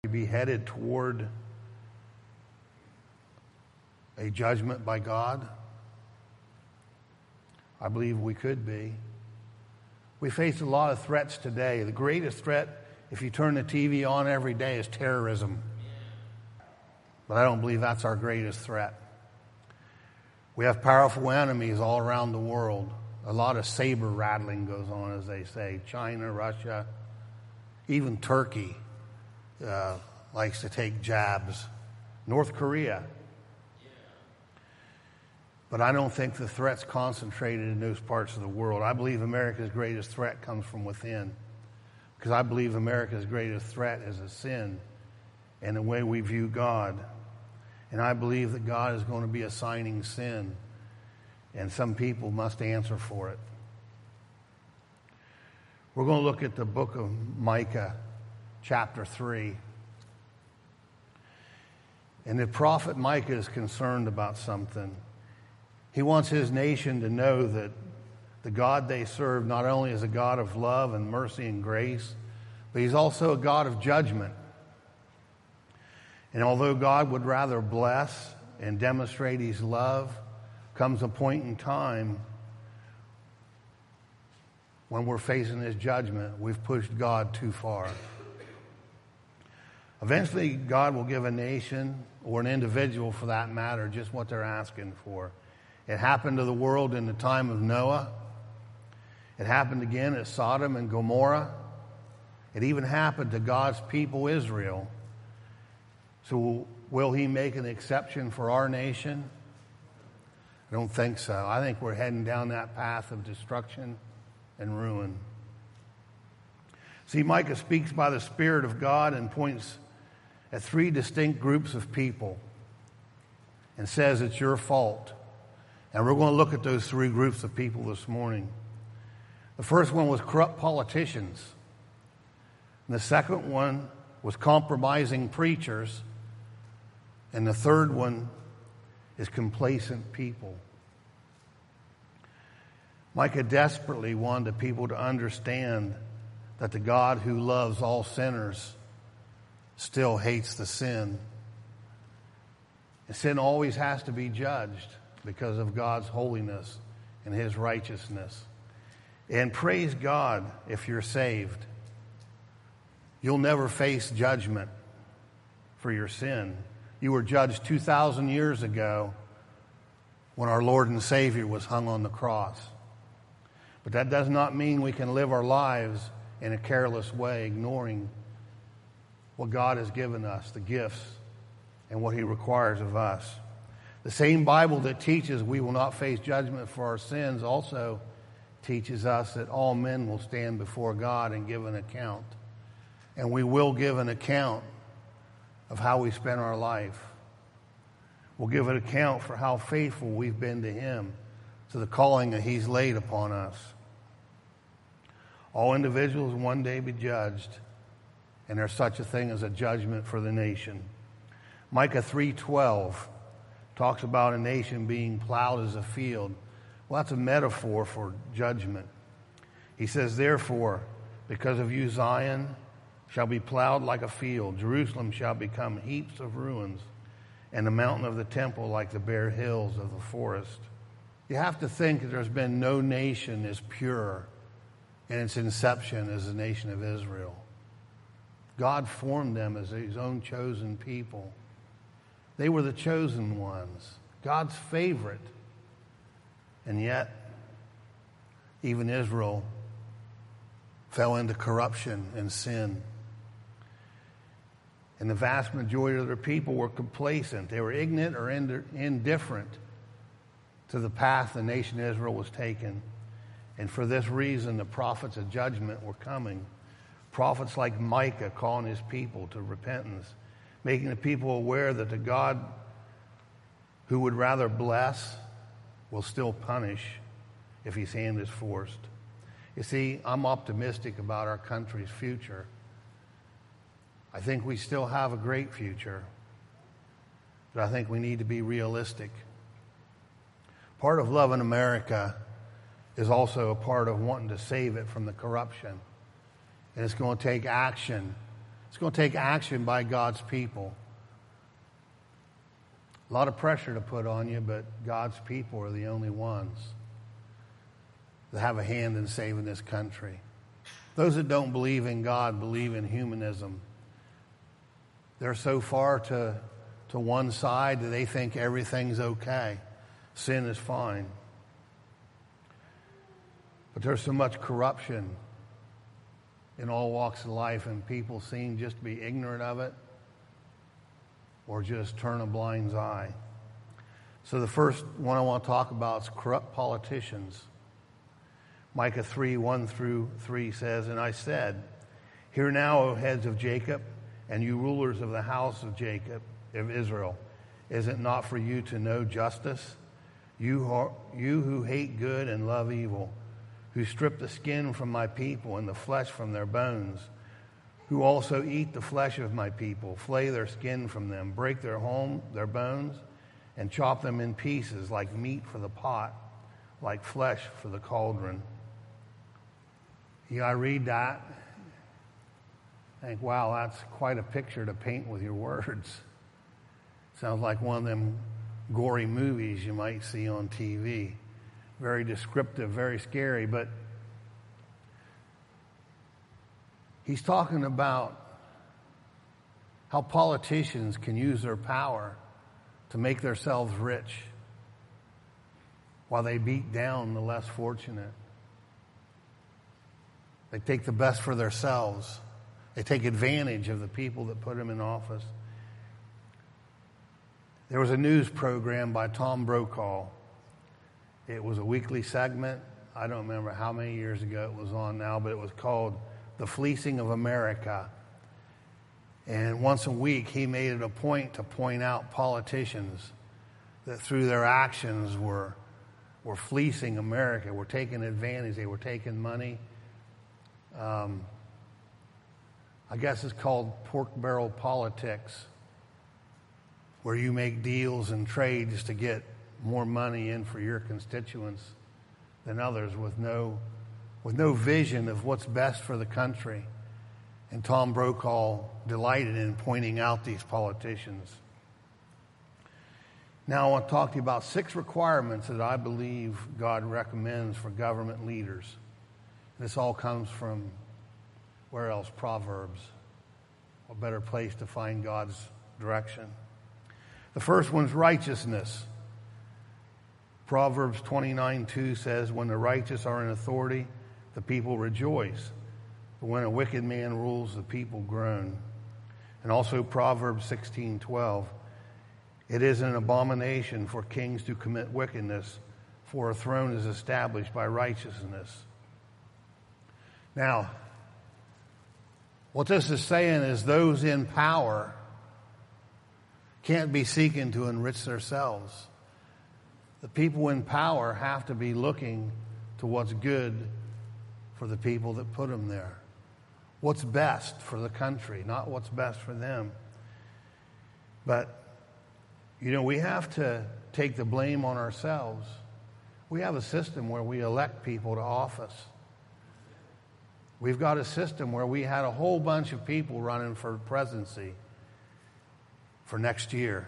be headed toward a judgment by God? I believe we could be. We face a lot of threats today. The greatest threat, if you turn the TV on every day, is terrorism. But I don't believe that's our greatest threat. We have powerful enemies all around the world. A lot of saber rattling goes on, as they say. China, Russia, even Turkey likes to take jabs. North Korea. But I don't think the threat's concentrated in those parts of the world. I believe America's greatest threat comes from within. Because I believe America's greatest threat is a sin and the way we view God. And I believe that God is going to be assigning sin. And some people must answer for it. We're going to look at the book of Micah, chapter 3. And the prophet Micah is concerned about something. He wants his nation to know that the God they serve not only is a God of love and mercy and grace, but he's also a God of judgment. And although God would rather bless and demonstrate his love, comes a point in time when we're facing his judgment, we've pushed God too far. Eventually, God will give a nation, or an individual for that matter, just what they're asking for. It happened to the world in the time of Noah. It happened again at Sodom and Gomorrah. It even happened to God's people, Israel. So will he make an exception for our nation? I don't think so. I think we're heading down that path of destruction and ruin. See, Micah speaks by the Spirit of God and points at three distinct groups of people and says it's your fault. And we're going to look at those three groups of people this morning. The first one was corrupt politicians. And the second one was compromising preachers. And the third one is complacent people. Micah desperately wanted people to understand that the God who loves all sinners still hates the sin. And sin always has to be judged because of God's holiness and his righteousness. And praise God if you're saved. You'll never face judgment for your sin. You were judged 2,000 years ago when our Lord and Savior was hung on the cross. But that does not mean we can live our lives in a careless way, ignoring what God has given us, the gifts, and what he requires of us. The same Bible that teaches we will not face judgment for our sins also teaches us that all men will stand before God and give an account. And we will give an account of how we spent our life. We'll give an account for how faithful we've been to him, to the calling that he's laid upon us. All individuals one day be judged, and there's such a thing as a judgment for the nation. Micah 3:12 talks about a nation being plowed as a field. Well, that's a metaphor for judgment. He says, therefore, because of you, Zion shall be plowed like a field. Jerusalem shall become heaps of ruins, and the mountain of the temple like the bare hills of the forest. You have to think that there's been no nation as pure in its inception as the nation of Israel. God formed them as his own chosen people. They were the chosen ones, God's favorite. And yet, even Israel fell into corruption and sin. And the vast majority of their people were complacent. They were ignorant or indifferent to the path the nation of Israel was taking. And for this reason, the prophets of judgment were coming. Prophets like Micah calling his people to repentance, making the people aware that the God who would rather bless will still punish if his hand is forced. You see, I'm optimistic about our country's future. I think we still have a great future, but I think we need to be realistic. Part of loving America is also a part of wanting to save it from the corruption. And it's going to take action It's going to take action by God's people. A lot of pressure to put on you, but God's people are the only ones that have a hand in saving this country. Those that don't believe in God believe in humanism. They're so far to one side that they think everything's okay. Sin is fine. But there's so much corruption in all walks of life, and people seem just to be ignorant of it or just turn a blind eye. So the first one I want to talk about is corrupt politicians. Micah 3:1-3 says, "And I said, Hear now, O heads of Jacob, and you rulers of the house of Jacob, of Israel. Is it not for you to know justice? You who hate good and love evil, who strip the skin from my people and the flesh from their bones, who also eat the flesh of my people, flay their skin from them, break their bones, and chop them in pieces like meat for the pot, like flesh for the cauldron." I read that, I think, wow, that's quite a picture to paint with your words. Sounds like one of them gory movies you might see on TV. Very descriptive, very scary, but he's talking about how politicians can use their power to make themselves rich while they beat down the less fortunate. They take the best for themselves. They take advantage of the people that put them in office. There was a news program by Tom Brokaw. It was a weekly segment. I don't remember how many years ago it was on now, but it was called The Fleecing of America. And once a week, he made it a point to point out politicians that through their actions were fleecing America, were taking advantage, they were taking money. I guess it's called pork barrel politics, where you make deals and trades to get more money in for your constituents than others with no vision of what's best for the country. And Tom Brokaw delighted in pointing out these politicians. Now I want to talk to you about 6 requirements that I believe God recommends for government leaders. This all comes from, where else? Proverbs. A better place to find God's direction. The first one's righteousness. Proverbs 29:2 says, "When the righteous are in authority, the people rejoice. But when a wicked man rules, the people groan." And also Proverbs 16:12, "It is an abomination for kings to commit wickedness, for a throne is established by righteousness." Now, what this is saying is those in power can't be seeking to enrich themselves. The people in power have to be looking to what's good for the people that put them there. What's best for the country, not what's best for them. But, we have to take the blame on ourselves. We have a system where we elect people to office. We've got a system where we had a whole bunch of people running for presidency for next year.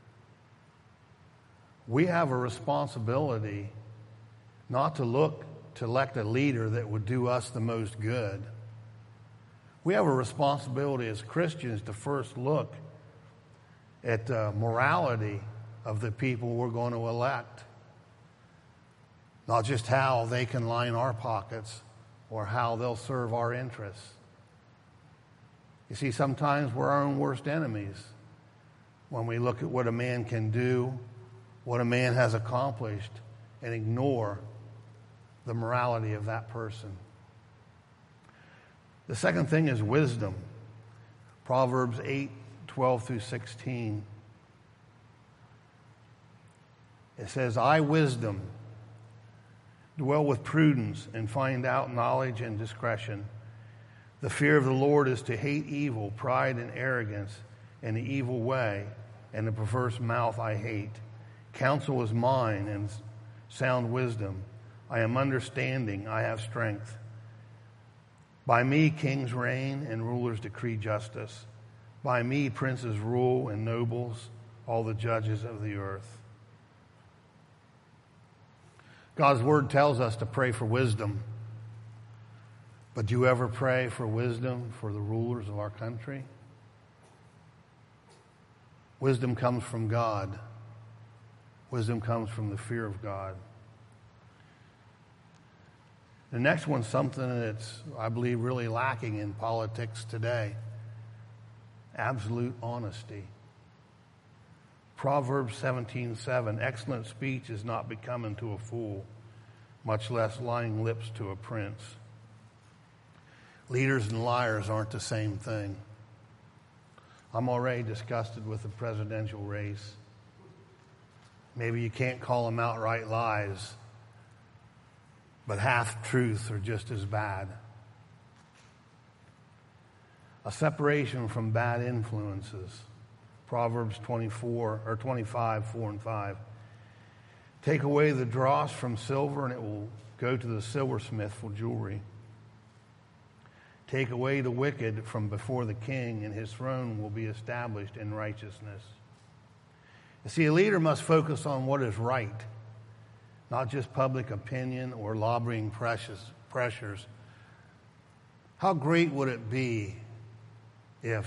We have a responsibility not to look to elect a leader that would do us the most good. We have a responsibility as Christians to first look at the morality of the people we're going to elect, not just how they can line our pockets or how they'll serve our interests. You see, sometimes we're our own worst enemies when we look at what a man can do, what a man has accomplished, and ignore the morality of that person. The second thing is wisdom. Proverbs 8:12-16. It says, "I, wisdom, dwell with prudence and find out knowledge and discretion. The fear of the Lord is to hate evil, pride and arrogance, and the evil way, and the perverse mouth I hate. Counsel is mine, and sound wisdom. I am understanding, I have strength. By me kings reign and rulers decree justice. By me princes rule and nobles, all the judges of the earth. God's word tells us to pray for wisdom. But do you ever pray for wisdom for the rulers of our country? Wisdom comes from God. Wisdom comes from the fear of God. The next one's something that's, I believe, really lacking in politics today. Absolute honesty. Proverbs 17:7, excellent speech is not becoming to a fool, much less lying lips to a prince. Leaders and liars aren't the same thing. I'm already disgusted with the presidential race. Maybe you can't call them outright lies, but half-truths are just as bad. A separation from bad influences. Proverbs 25, 4 and 5. Take away the dross from silver, and it will go to the silversmith for jewelry. Take away the wicked from before the king, and his throne will be established in righteousness. You see, a leader must focus on what is right, not just public opinion or lobbying pressures. How great would it be if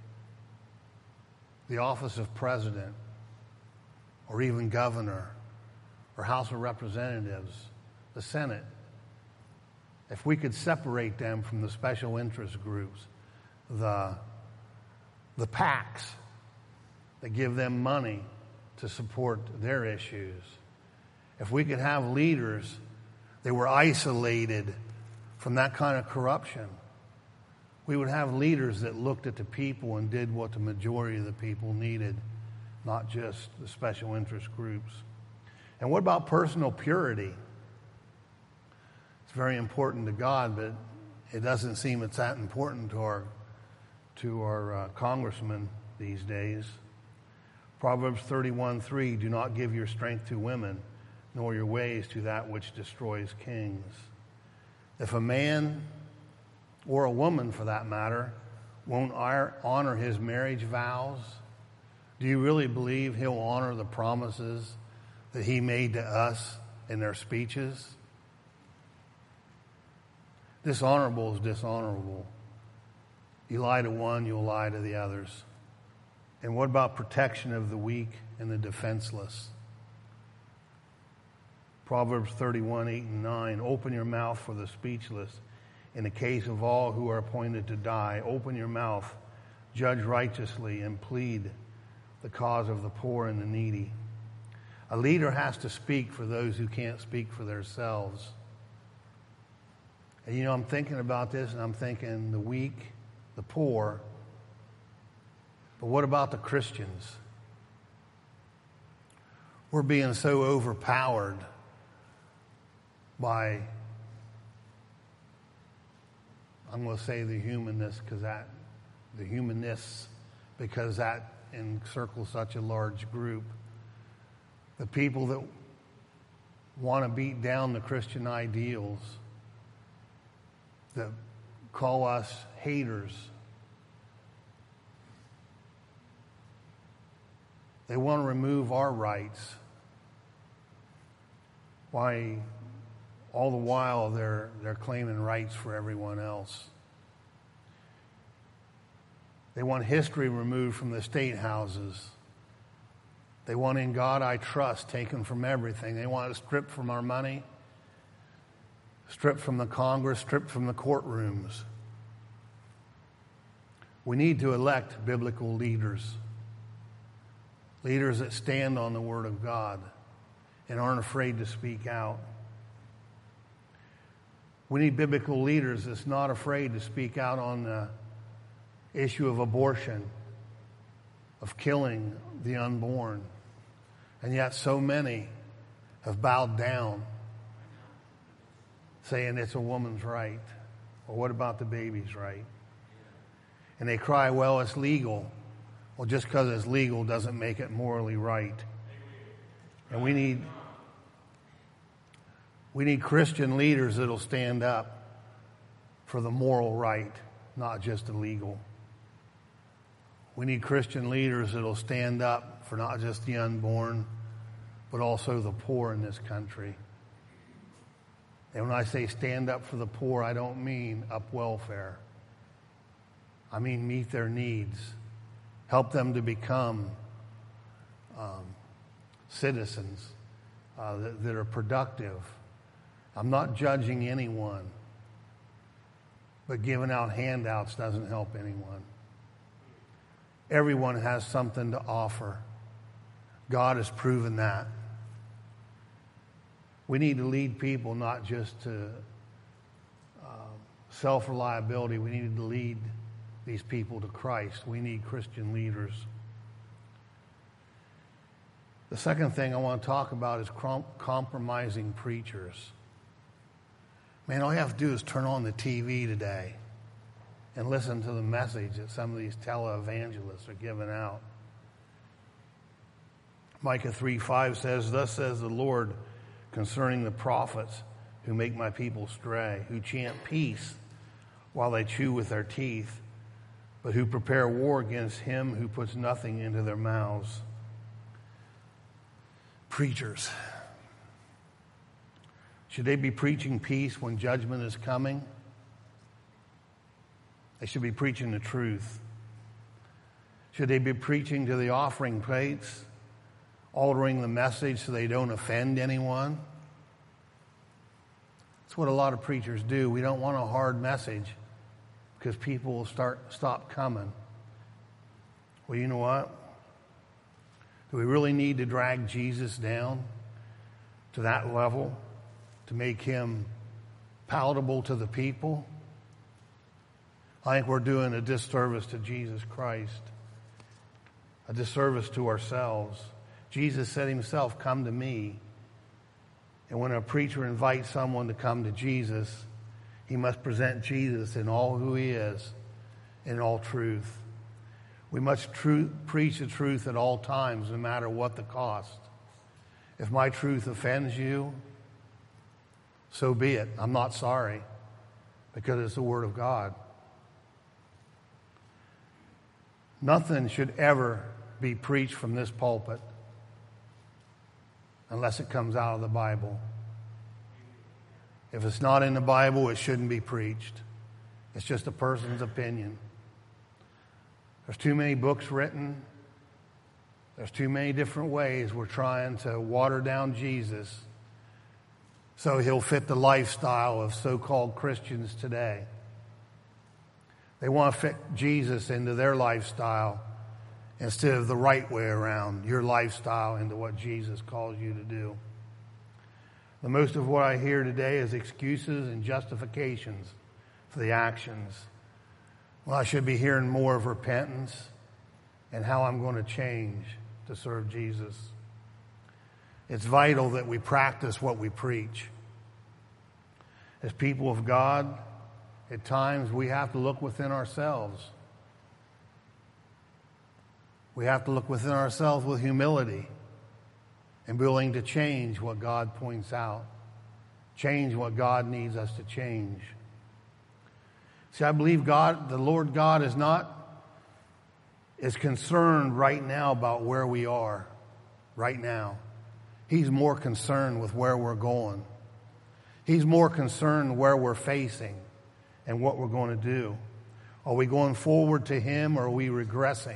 the office of president or even governor or House of Representatives, the Senate, if we could separate them from the special interest groups, the PACs that give them money to support their issues. If we could have leaders that were isolated from that kind of corruption, we would have leaders that looked at the people and did what the majority of the people needed, not just the special interest groups. And what about personal purity? It's very important to God, but it doesn't seem it's that important to our congressmen these days. Proverbs 31:3, do not give your strength to women, nor your ways to that which destroys kings. If a man, or a woman for that matter, won't honor his marriage vows, do you really believe he'll honor the promises that he made to us in their speeches? Dishonorable is dishonorable. You lie to one, you'll lie to the others. And what about protection of the weak and the defenseless? Proverbs 31:8 and 9, open your mouth for the speechless. In the case of all who are appointed to die, open your mouth, judge righteously, and plead the cause of the poor and the needy. A leader has to speak for those who can't speak for themselves. And you know, I'm thinking about this, and I'm thinking the weak, the poor, but what about the Christians? We're being so overpowered by, I'm going to say the humanness, because that encircles such a large group. The people that want to beat down the Christian ideals, that call us haters. They want to remove our rights. Why, all the while they're claiming rights for everyone else. They want history removed from the state houses. They want "In God I Trust" taken from everything. They want it stripped from our money, stripped from the Congress, stripped from the courtrooms. We need to elect biblical leaders. Leaders that stand on the Word of God and aren't afraid to speak out. We need biblical leaders that's not afraid to speak out on the issue of abortion, of killing the unborn. And yet so many have bowed down, saying it's a woman's right. Or what about the baby's right? And they cry, well, it's legal. Well, just because it's legal doesn't make it morally right. And we need Christian leaders that'll stand up for the moral right, not just the legal. We need Christian leaders that will stand up for not just the unborn, but also the poor in this country. And when I say stand up for the poor, I don't mean up welfare. I mean meet their needs. Help them to become citizens that are productive. I'm not judging anyone, but giving out handouts doesn't help anyone. Everyone has something to offer. God has proven that. We need to lead people not just to self-reliability. We need to lead these people to Christ. We need Christian leaders. The second thing I want to talk about is compromising preachers. Man, all you have to do is turn on the TV today and listen to the message that some of these televangelists are giving out. Micah 3:5 says, "Thus says the Lord concerning the prophets who make my people stray, who chant peace while they chew with their teeth, but who prepare war against him who puts nothing into their mouths." Preachers. Should they be preaching peace when judgment is coming? They should be preaching the truth. Should they be preaching to the offering plates, altering the message so they don't offend anyone? That's what a lot of preachers do. We don't want a hard message because people will stop coming. Well, you know what? Do we really need to drag Jesus down to that level to make him palatable to the people? I think we're doing a disservice to Jesus Christ, a disservice to ourselves. Jesus said himself, "Come to me." And when a preacher invites someone to come to Jesus, he must present Jesus in all who he is, in all truth. We must preach the truth at all times, no matter what the cost. If my truth offends you, so be it. I'm not sorry, because it's the Word of God. Nothing should ever be preached from this pulpit unless it comes out of the Bible. If it's not in the Bible, it shouldn't be preached. It's just a person's opinion. There's too many books written. There's too many different ways we're trying to water down Jesus so he'll fit the lifestyle of so-called Christians today. They want to fit Jesus into their lifestyle instead of the right way around, your lifestyle into what Jesus calls you to do. The most of what I hear today is excuses and justifications for the actions. Well, I should be hearing more of repentance and how I'm going to change to serve Jesus. It's vital that we practice what we preach. As people of God, at times we have to look within ourselves. We have to look within ourselves with humility and be willing to change what God points out, change what God needs us to change. See, I believe the Lord God is concerned right now about where we are right now. He's more concerned with where we're going. He's more concerned where we're facing and what we're going to do. Are we going forward to him, or are we regressing?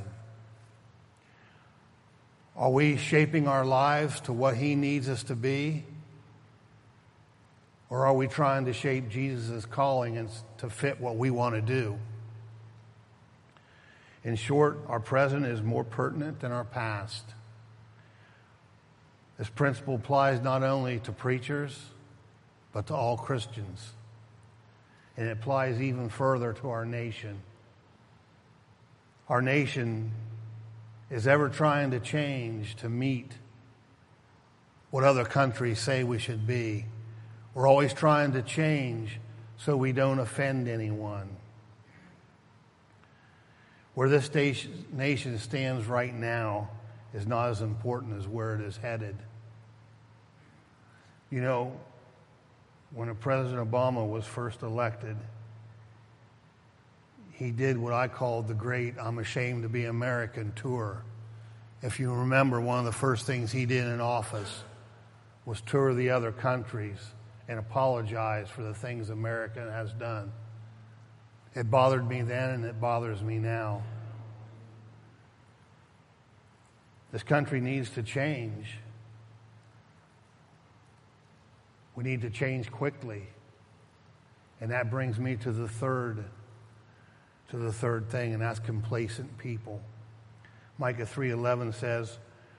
Are we shaping our lives to what he needs us to be? Or are we trying to shape Jesus' calling and to fit what we want to do? In short, our present is more pertinent than our past. This principle applies not only to preachers, but to all Christians. And it applies even further to our nation. Our nation is ever trying to change to meet what other countries say we should be. We're always trying to change so we don't offend anyone. Where this nation stands right now is not as important as where it is headed. You know, when President Obama was first elected, he did what I call the great I'm Ashamed to Be American tour. If you remember, one of the first things he did in office was tour the other countries and apologize for the things America has done. It bothered me then and it bothers me now. This country needs to change. We need to change quickly. And that brings me to the third thing, and that's complacent people. Micah 3:11 says,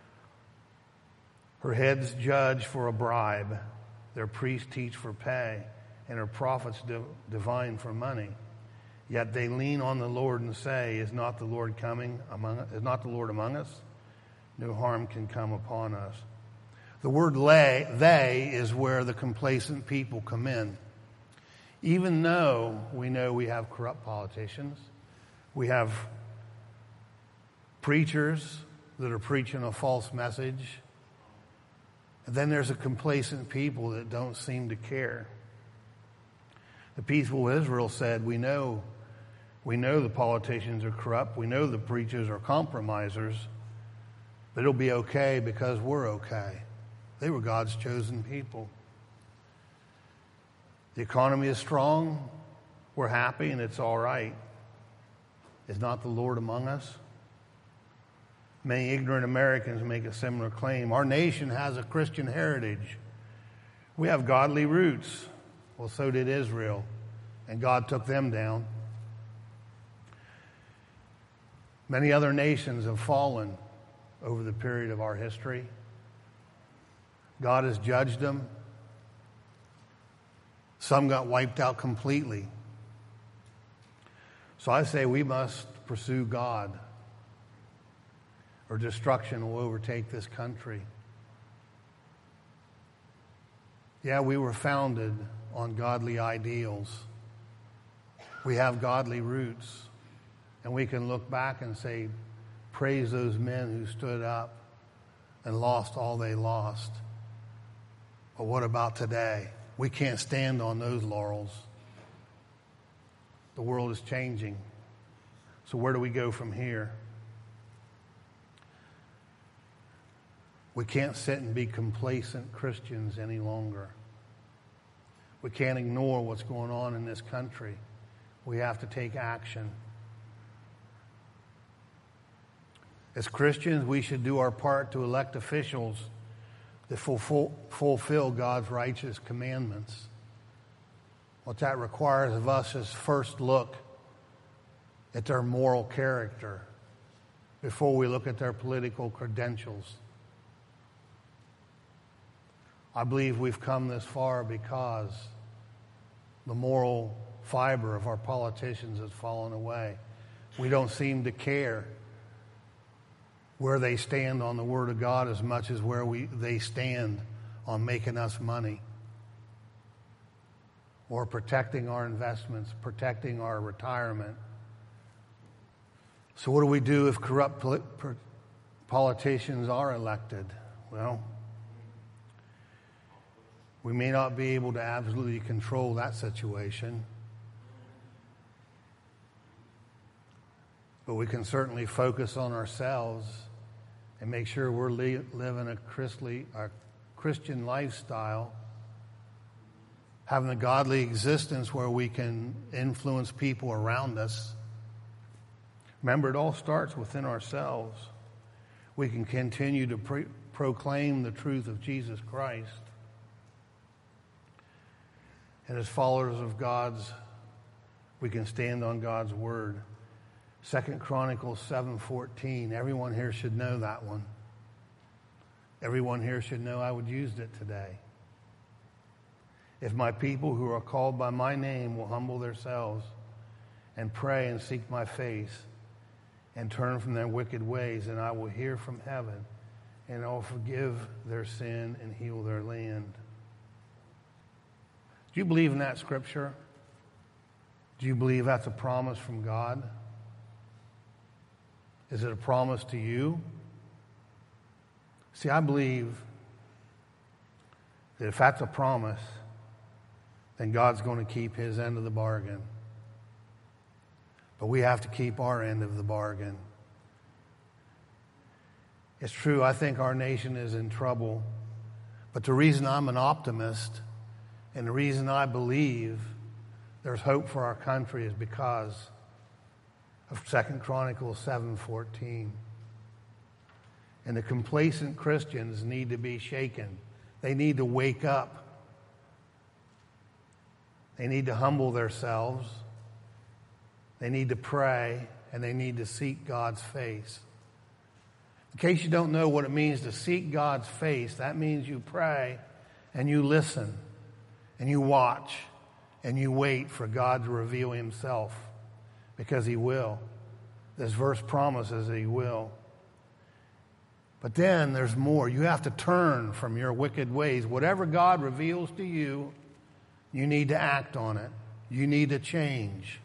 her heads judge for a bribe, their priests teach for pay, and her prophets divine for money. Yet they lean on the Lord and say, is not the Lord among us? No harm can come upon us. The word they is where the complacent people come in. Even though we know we have corrupt politicians, we have preachers that are preaching a false message, and then there's a complacent people that don't seem to care. The people of Israel said, we know the politicians are corrupt, we know the preachers are compromisers, but it'll be okay because we're okay. They were God's chosen people. The economy is strong, we're happy, and it's all right. Is not the Lord among us? Many ignorant Americans make a similar claim. Our nation has a Christian heritage. We have godly roots. Well, so did Israel, and God took them down. Many other nations have fallen over the period of our history. God has judged them. Some got wiped out completely. So I say we must pursue God, or destruction will overtake this country. Yeah, we were founded on godly ideals. We have godly roots. And we can look back and say, praise those men who stood up and lost all they lost. But what about today? We can't stand on those laurels. The world is changing. So where do we go from here? We can't sit and be complacent Christians any longer. We can't ignore what's going on in this country. We have to take action. As Christians, we should do our part to elect officials that fulfill God's righteous commandments. What that requires of us is first look at their moral character before we look at their political credentials. I believe we've come this far because the moral fiber of our politicians has fallen away. We don't seem to care where they stand on the Word of God as much as where they stand on making us money or protecting our investments, protecting our retirement. So what do we do if corrupt politicians are elected? Well, we may not be able to absolutely control that situation, but we can certainly focus on ourselves and make sure we're living a Christian lifestyle, having a godly existence where we can influence people around us. Remember, it all starts within ourselves. We can continue to proclaim the truth of Jesus Christ. And as followers of God's, we can stand on God's word. 2 Chronicles 7:14. Everyone here should know that one. Everyone here should know I would use it today. If my people who are called by my name will humble themselves and pray and seek my face and turn from their wicked ways, then I will hear from heaven and I will forgive their sin and heal their land. Do you believe in that scripture? Do you believe that's a promise from God? Is it a promise to you? See, I believe that if that's a promise, then God's going to keep his end of the bargain. But we have to keep our end of the bargain. It's true, I think our nation is in trouble. But the reason I'm an optimist and the reason I believe there's hope for our country is because of 2 Chronicles 7:14. And the complacent Christians need to be shaken. They need to wake up. They need to humble themselves. They need to pray, and they need to seek God's face. In case you don't know what it means to seek God's face, that means you pray and you listen and you watch and you wait for God to reveal himself, because he will. This verse promises that he will. But then there's more. You have to turn from your wicked ways. Whatever God reveals to you, you need to act on it. You need to change.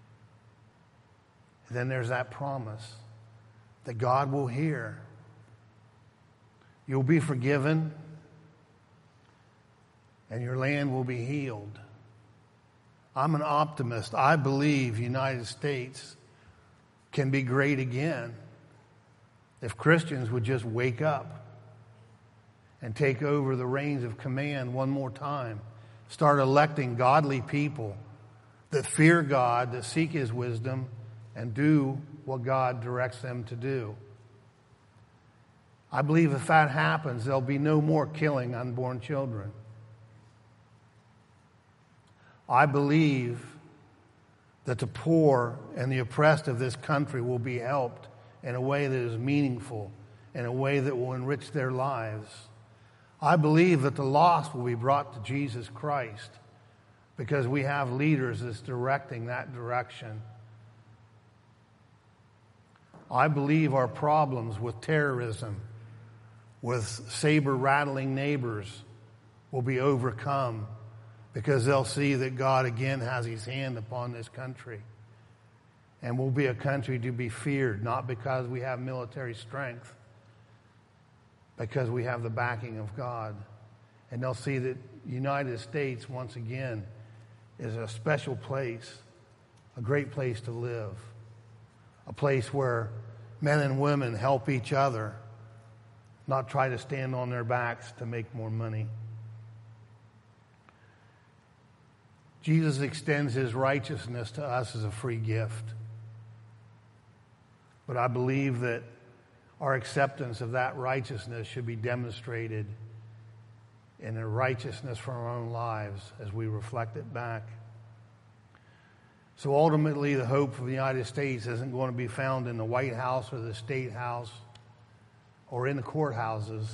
And then there's that promise that God will hear. You'll be forgiven, and your land will be healed. I'm an optimist. I believe the United States can be great again if Christians would just wake up and take over the reins of command one more time. Start electing godly people that fear God, that seek his wisdom, and do what God directs them to do. I believe if that happens, there'll be no more killing unborn children. I believe that the poor and the oppressed of this country will be helped in a way that is meaningful, in a way that will enrich their lives. I believe that the lost will be brought to Jesus Christ because we have leaders that's directing that direction. I believe our problems with terrorism, with saber-rattling neighbors, will be overcome because they'll see that God again has his hand upon this country. And we'll be a country to be feared, not because we have military strength, because we have the backing of God. And they'll see that the United States, once again, is a special place, a great place to live, a place where men and women help each other, not try to stand on their backs to make more money. Jesus extends his righteousness to us as a free gift. But I believe that our acceptance of that righteousness should be demonstrated in a righteousness from our own lives as we reflect it back. So ultimately, the hope for the United States isn't going to be found in the White House or the State House or in the courthouses.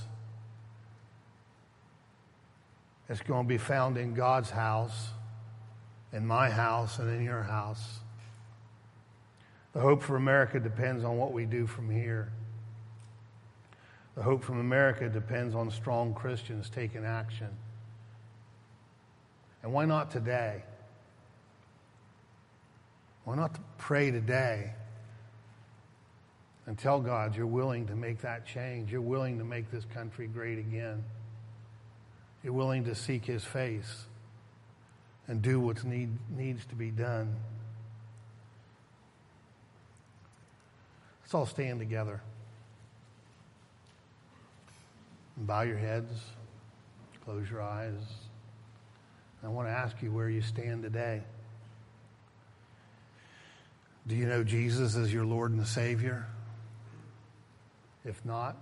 It's going to be found in God's house, in my house, and in your house. The hope for America depends on what we do from here. The hope from America depends on strong Christians taking action. And why not today? Why not pray today and tell God you're willing to make that change? You're willing to make this country great again. You're willing to seek his face and do what needs to be done. Let's all stand together. And bow your heads. Close your eyes. I want to ask you where you stand today. Do you know Jesus as your Lord and Savior? If not,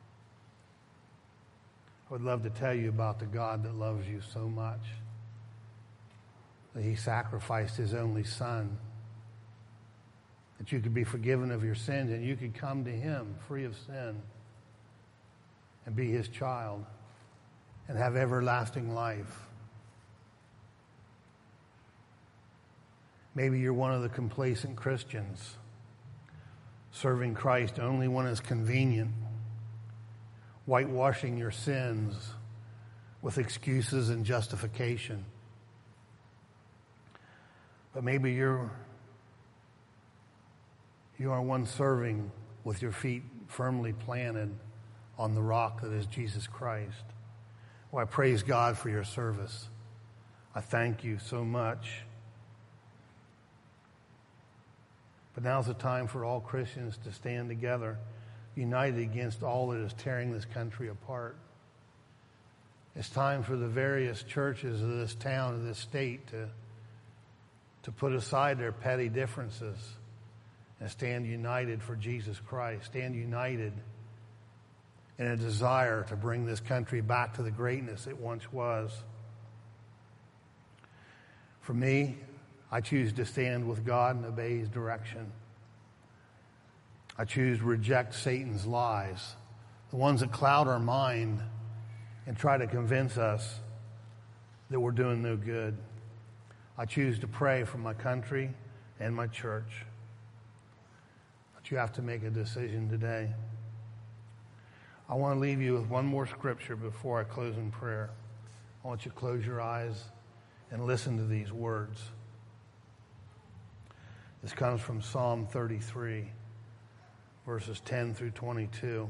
I would love to tell you about the God that loves you so much that he sacrificed his only Son, that you could be forgiven of your sins and you could come to him free of sin and be his child and have everlasting life. Maybe you're one of the complacent Christians, serving Christ only when it's convenient, whitewashing your sins with excuses and justification. But maybe you are one serving with your feet firmly planted on the rock that is Jesus Christ. Well, I praise God for your service. I thank you so much. But now's the time for all Christians to stand together, united against all that is tearing this country apart. It's time for the various churches of this town, of this state, to put aside their petty differences and stand united for Jesus Christ. Stand united in a desire to bring this country back to the greatness it once was. For me, I choose to stand with God and obey His direction. I choose to reject Satan's lies, the ones that cloud our mind and try to convince us that we're doing no good. I choose to pray for my country and my church. But you have to make a decision today. I want to leave you with one more scripture before I close in prayer. I want you to close your eyes and listen to these words. This comes from Psalm 33, verses 10 through 22.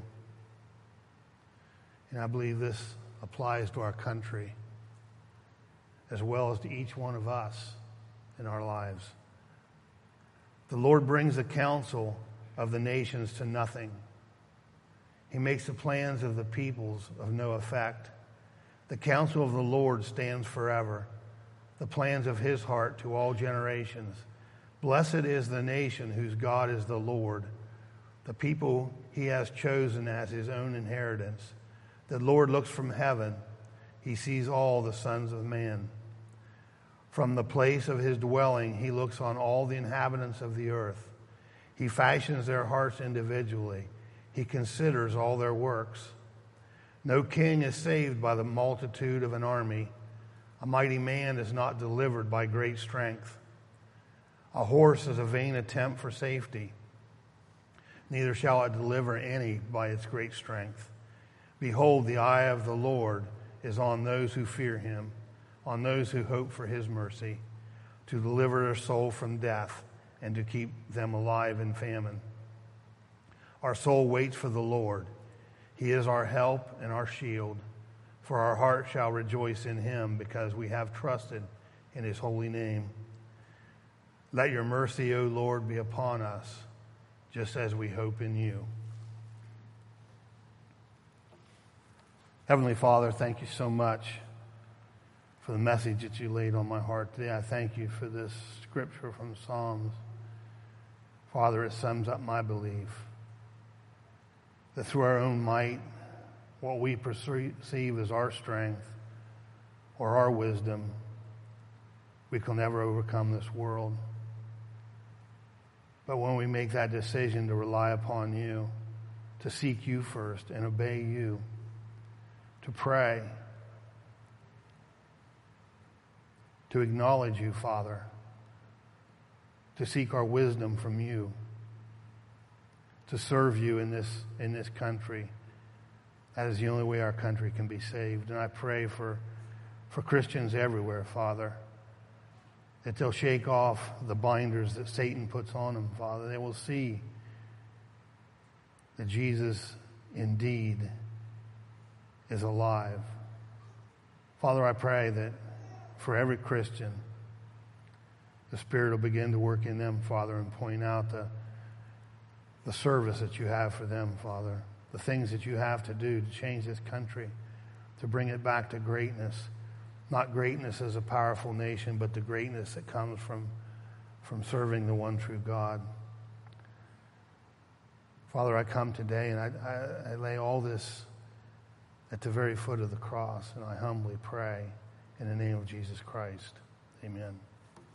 And I believe this applies to our country as well as to each one of us in our lives. The Lord brings the counsel of the nations to nothing. He makes the plans of the peoples of no effect. The counsel of the Lord stands forever, the plans of His heart to all generations. Blessed is the nation whose God is the Lord, the people He has chosen as His own inheritance. The Lord looks from heaven. He sees all the sons of man. From the place of His dwelling, He looks on all the inhabitants of the earth. He fashions their hearts individually. He considers all their works. No king is saved by the multitude of an army. A mighty man is not delivered by great strength. A horse is a vain attempt for safety. Neither shall it deliver any by its great strength. Behold, the eye of the Lord is on those who fear Him, on those who hope for His mercy, to deliver their soul from death and to keep them alive in famine. Our soul waits for the Lord. He is our help and our shield. For our heart shall rejoice in Him because we have trusted in His holy name. Let your mercy, O Lord, be upon us, just as we hope in you. Heavenly Father, thank you so much for the message that you laid on my heart today. I thank you for this scripture from Psalms. Father, it sums up my belief that through our own might, what we perceive as our strength or our wisdom, we can never overcome this world. But when we make that decision to rely upon you, to seek you first and obey you, to pray, to acknowledge you, Father, to seek our wisdom from you, to serve you in this country. That is the only way our country can be saved. And I pray for Christians everywhere, Father, that they'll shake off the binders that Satan puts on them, Father. They will see that Jesus indeed is alive. Father, I pray that for every Christian, the Spirit will begin to work in them, Father, and point out the service that you have for them, Father, the things that you have to do to change this country, to bring it back to greatness. Not greatness as a powerful nation, but the greatness that comes from serving the one true God. Father, I come today and I lay all this at the very foot of the cross, and I humbly pray in the name of Jesus Christ. Amen.